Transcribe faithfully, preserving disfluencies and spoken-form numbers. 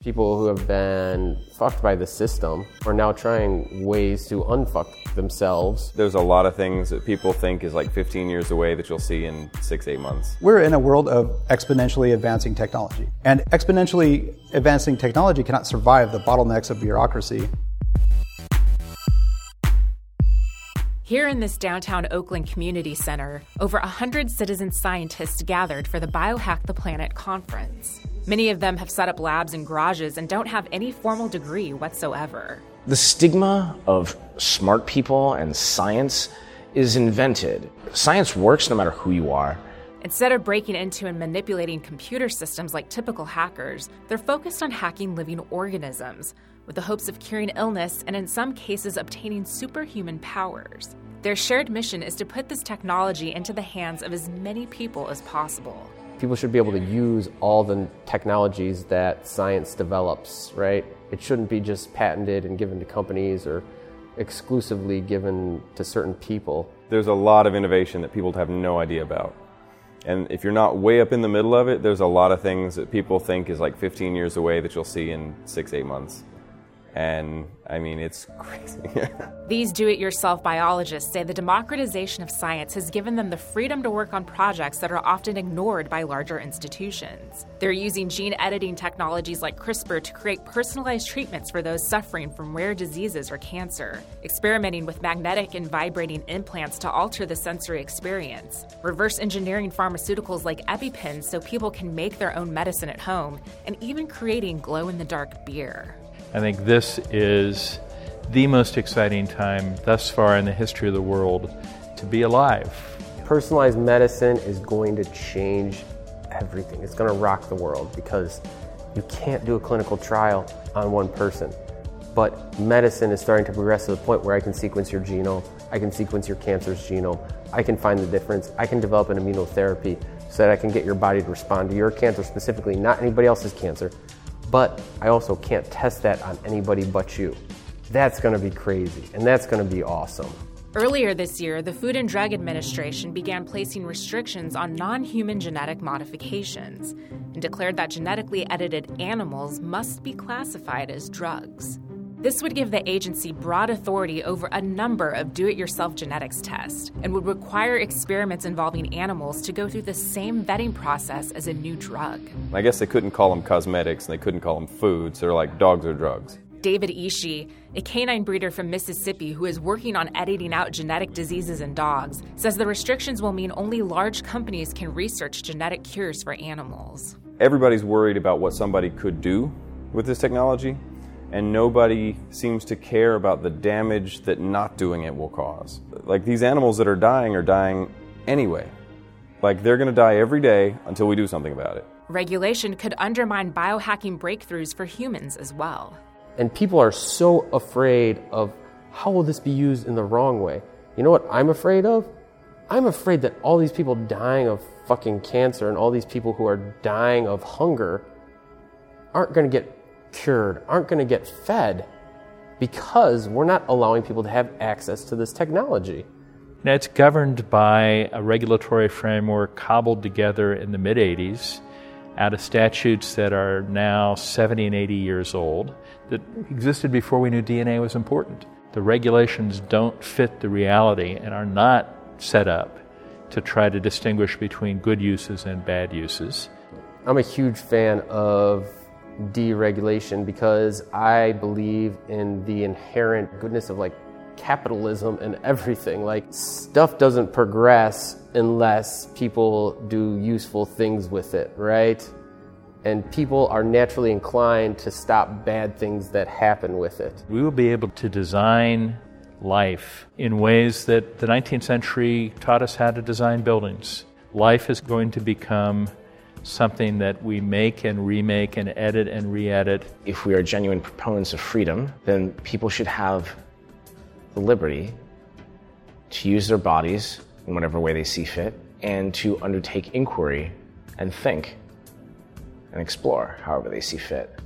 People who have been fucked by the system are now trying ways to unfuck themselves. There's a lot of things that people think is like fifteen years away that you'll see in six, eight months. We're in a world of exponentially advancing technology. And exponentially advancing technology cannot survive the bottlenecks of bureaucracy. Here in this downtown Oakland community center, over one hundred citizen scientists gathered for the Biohack the Planet conference. Many of them have set up labs in garages and don't have any formal degree whatsoever. The stigma of smart people and science is invented. Science works no matter who you are. Instead of breaking into and manipulating computer systems like typical hackers, they're focused on hacking living organisms, with the hopes of curing illness and in some cases obtaining superhuman powers. Their shared mission is to put this technology into the hands of as many people as possible. People should be able to use all the technologies that science develops, right? It shouldn't be just patented and given to companies or exclusively given to certain people. There's a lot of innovation that people have no idea about. And if you're not way up in the middle of it, there's a lot of things that people think is like fifteen years away that you'll see in six, eight months. And I mean, it's crazy. These do-it-yourself biologists say the democratization of science has given them the freedom to work on projects that are often ignored by larger institutions. They're using gene editing technologies like CRISPR to create personalized treatments for those suffering from rare diseases or cancer, experimenting with magnetic and vibrating implants to alter the sensory experience, reverse engineering pharmaceuticals like EpiPens so people can make their own medicine at home, and even creating glow-in-the-dark beer. I think this is the most exciting time thus far in the history of the world to be alive. Personalized medicine is going to change everything. It's going to rock the world because you can't do a clinical trial on one person. But medicine is starting to progress to the point where I can sequence your genome, I can sequence your cancer's genome, I can find the difference, I can develop an immunotherapy so that I can get your body to respond to your cancer specifically, not anybody else's cancer. But I also can't test that on anybody but you. That's going to be crazy, and that's going to be awesome. Earlier this year, the Food and Drug Administration began placing restrictions on non-human genetic modifications and declared that genetically edited animals must be classified as drugs. This would give the agency broad authority over a number of do-it-yourself genetics tests and would require experiments involving animals to go through the same vetting process as a new drug. I guess they couldn't call them cosmetics and they couldn't call them foods. They're like dogs or drugs. David Ishii, a canine breeder from Mississippi who is working on editing out genetic diseases in dogs, says the restrictions will mean only large companies can research genetic cures for animals. Everybody's worried about what somebody could do with this technology, and nobody seems to care about the damage that not doing it will cause. Like, these animals that are dying are dying anyway. Like, they're going to die every day until we do something about it. Regulation could undermine biohacking breakthroughs for humans as well. And people are so afraid of how will this be used in the wrong way. You know what I'm afraid of? I'm afraid that all these people dying of fucking cancer and all these people who are dying of hunger aren't going to get cured, aren't going to get fed because we're not allowing people to have access to this technology. Now, it's governed by a regulatory framework cobbled together in the mid-eighties out of statutes that are now seventy and eighty years old that existed before we knew D N A was important. The regulations don't fit the reality and are not set up to try to distinguish between good uses and bad uses. I'm a huge fan of deregulation because I believe in the inherent goodness of like capitalism and everything. Like, stuff doesn't progress unless people do useful things with it, right? And people are naturally inclined to stop bad things that happen with it. We will be able to design life in ways that the nineteenth century taught us how to design buildings. Life is going to become something that we make and remake and edit and re-edit. If we are genuine proponents of freedom, then people should have the liberty to use their bodies in whatever way they see fit and to undertake inquiry and think and explore however they see fit.